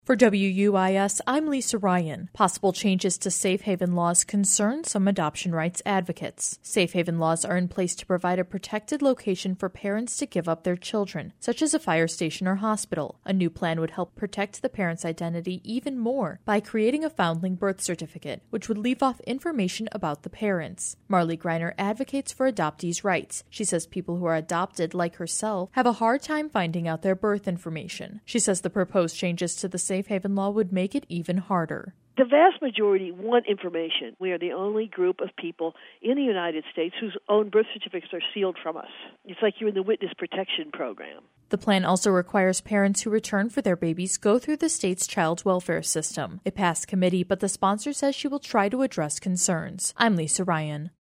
For WUIS, I'm Lisa Ryan. Possible changes to safe haven laws concern some adoption rights advocates. Safe haven laws are in place to provide a protected location for parents to give up their children, such as a fire station or hospital. A new plan would help protect the parent's identity even more by creating a foundling birth certificate, which would leave off information about the parents. Marley Greiner advocates for adoptees' rights. She says people who are adopted, like herself, have a hard time finding out their birth information. She says the proposed changes to the safe haven law would make it even harder. The vast majority want information. We are the only group of people in the United States whose own birth certificates are sealed from us. It's like you're in the witness protection program. The plan also requires parents who return for their babies go through the state's child welfare system. It passed committee, but the sponsor says she will try to address concerns. I'm Lisa Ryan.